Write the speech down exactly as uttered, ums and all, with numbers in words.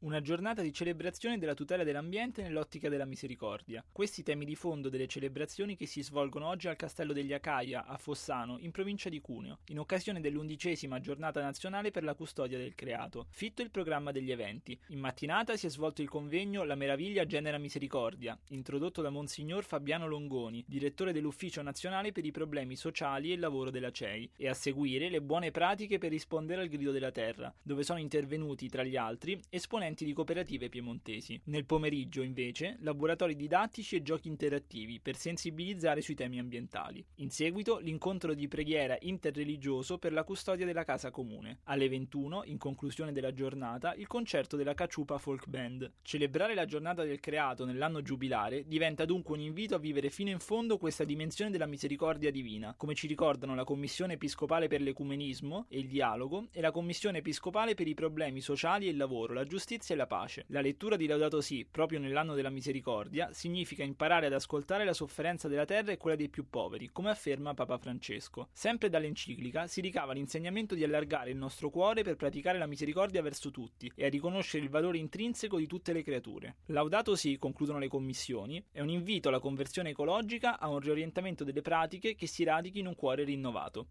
una giornata di celebrazione della tutela dell'ambiente nell'ottica della misericordia. Questi temi di fondo delle celebrazioni che si svolgono oggi al Castello degli Acaia a Fossano, in provincia di Cuneo, in occasione dell'undicesima giornata nazionale per la custodia del creato. Fitto il programma degli eventi. In mattinata si è svolto il convegno La meraviglia genera misericordia, introdotto da Monsignor Fabiano Longoni, direttore dell'Ufficio Nazionale per i Problemi Sociali e il Lavoro della C E I, e a seguire le buone pratiche per rispondere al grido della terra, dove sono intervenuti, tra gli altri, esponenti di cooperative piemontesi. Nel pomeriggio, invece, laboratori didattici e giochi interattivi per sensibilizzare sui temi ambientali. In seguito, l'incontro di preghiera interreligioso per la custodia della casa comune. Alle ventuno, in conclusione della giornata, il concerto della Caciupa Folk Band. Celebrare la giornata del creato nell'anno giubilare diventa dunque un invito a vivere fino in fondo questa dimensione della misericordia divina, come ci ricordano la Commissione Episcopale per l'Ecumenismo e il Dialogo e la Commissione Episcopale per i Problemi Sociali e il Lavoro, la Giustizia e la Pace. La lettura di Laudato Si, proprio nell'anno della misericordia, significa imparare ad ascoltare la sofferenza della terra e quella dei più poveri, come afferma Papa Francesco. Sempre dall'enciclica si ricava l'insegnamento di allargare il nostro cuore per praticare la misericordia verso tutti e a riconoscere il valore intrinseco di tutte le creature. Laudato Si, concludono le commissioni, è un invito alla conversione ecologica, a un riorientamento delle pratiche che si radichi in un cuore rinnovato.